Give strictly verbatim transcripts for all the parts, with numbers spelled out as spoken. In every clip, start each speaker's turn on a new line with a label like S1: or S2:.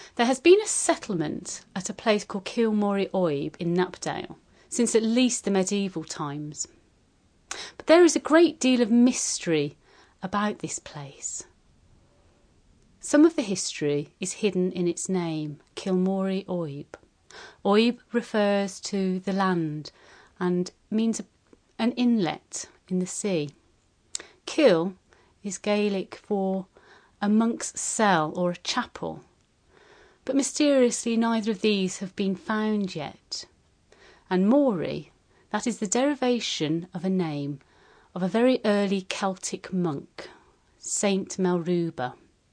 S1: There has been a settlement at a place called Kilmory Oib in Knapdale since at least the medieval times. But there is a great deal of mystery about this place. Some of the history is hidden in its name, Kilmory Oib. Oib refers to the land and means an inlet in the sea. Kil is Gaelic for a monk's cell or a chapel, but mysteriously neither of these have been found yet. And Mory, that is the derivation of a name of a very early Celtic monk, Saint Melruba.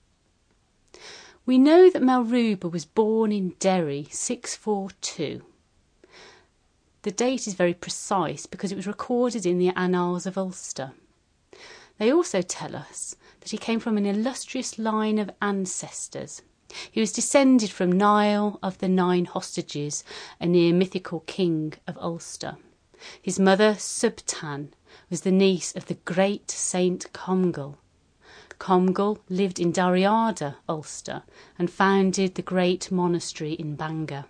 S1: We know that Melruba was born in Derry six forty-two. The date is very precise because it was recorded in the Annals of Ulster. They also tell us that he came from an illustrious line of ancestors. He was descended from Niall of the Nine Hostages, a near mythical king of Ulster. His mother, Subtan, was the niece of the great Saint Comgall. Comgall lived in Dariada, Ulster, and founded the great monastery in Bangor.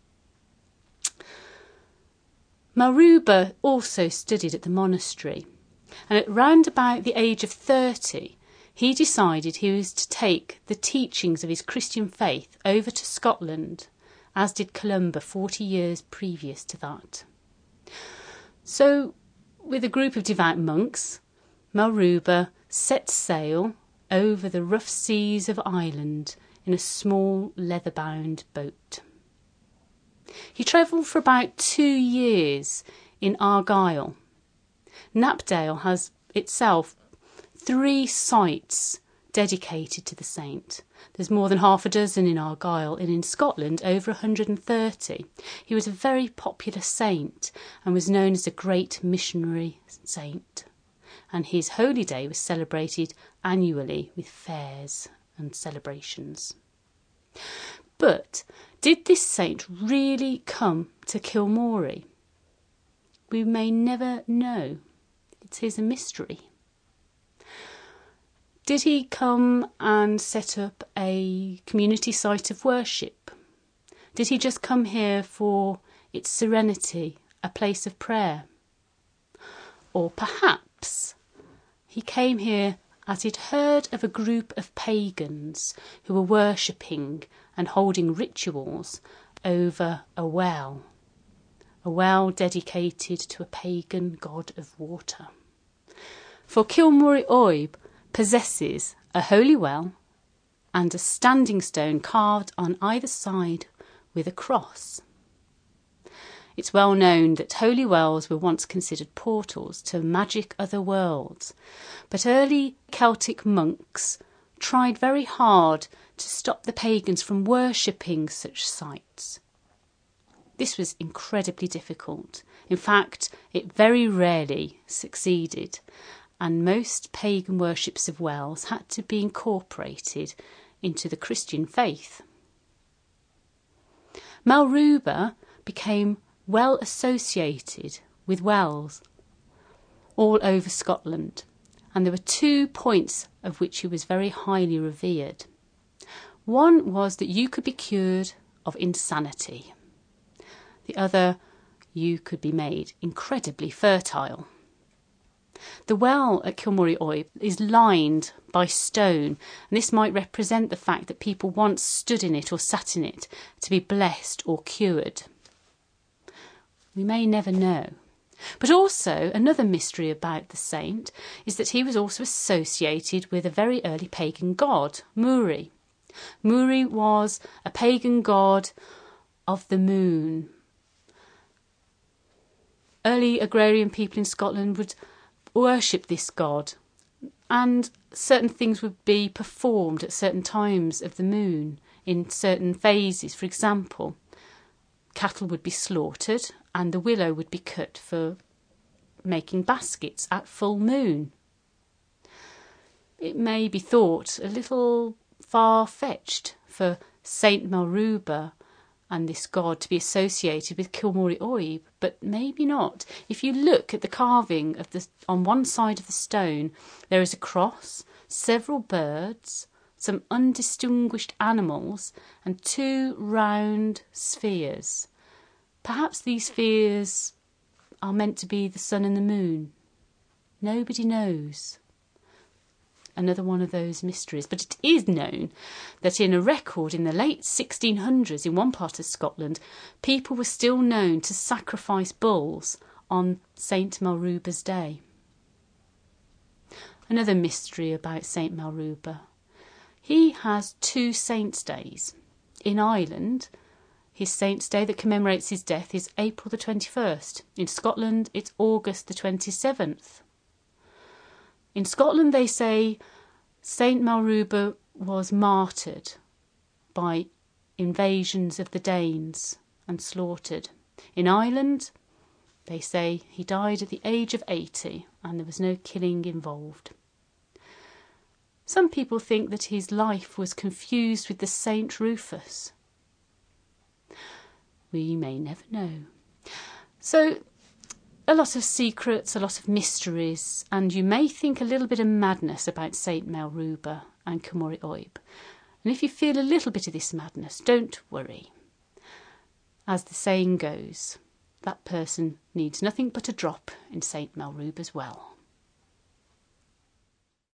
S1: Melruba also studied at the monastery, and at round about the age of thirty, he decided he was to take the teachings of his Christian faith over to Scotland, as did Columba forty years previous to that. So, with a group of devout monks, Melruba set sail over the rough seas of Ireland in a small leather-bound boat. He travelled for about two years in Argyll. Knapdale has itself three sites dedicated to the saint. There's more than half a dozen in Argyll, and in Scotland over one hundred thirty. He was a very popular saint and was known as a great missionary saint. And his holy day was celebrated annually with fairs and celebrations. But did this saint really come to Kilmory? We may never know. It is a mystery. Did he come and set up a community site of worship? Did he just come here for its serenity, a place of prayer? Or perhaps he came here as he'd heard of a group of pagans who were worshipping and holding rituals over a well, a well dedicated to a pagan god of water. For Kilmory Oib possesses a holy well and a standing stone carved on either side with a cross. It's well known that holy wells were once considered portals to magic other worlds, but early Celtic monks tried very hard to stop the pagans from worshipping such sites. This was incredibly difficult. In fact, it very rarely succeeded, and most pagan worships of wells had to be incorporated into the Christian faith. Melruba became well associated with wells all over Scotland, and there were two points of which he was very highly revered. One was that you could be cured of insanity. The other, you could be made incredibly fertile. The well at Kilmory Oib is lined by stone, and this might represent the fact that people once stood in it or sat in it to be blessed or cured. We may never know. But also, another mystery about the saint is that he was also associated with a very early pagan god, Muri. Muri was a pagan god of the moon. Early agrarian people in Scotland would worship this god, and certain things would be performed at certain times of the moon in certain phases. For example, cattle would be slaughtered and the willow would be cut for making baskets at full moon. It may be thought a little far-fetched for Saint Melruba and this god to be associated with Kilmory Oib, but maybe not. If you look at the carving of the on one side of the stone, there is a cross, several birds, some undistinguished animals, and two round spheres. Perhaps these spheres are meant to be the sun and the moon. Nobody knows. Another one of those mysteries. But it is known that in a record in the late sixteen hundreds in one part of Scotland, people were still known to sacrifice bulls on Saint Malruba's Day. Another mystery about Saint Malruba. He has two saints' days. In Ireland, his saint's day that commemorates his death is April the twenty-first. In Scotland, it's August the twenty-seventh. In Scotland, they say Saint Malruba was martyred by invasions of the Danes and slaughtered. In Ireland, they say he died at the age of eighty and there was no killing involved. Some people think that his life was confused with the Saint Rufus. We may never know. So, a lot of secrets, a lot of mysteries, and you may think a little bit of madness about Saint Malruba and Cwmori Oib. And if you feel a little bit of this madness, don't worry. As the saying goes, that person needs nothing but a drop in Saint Malruba's well.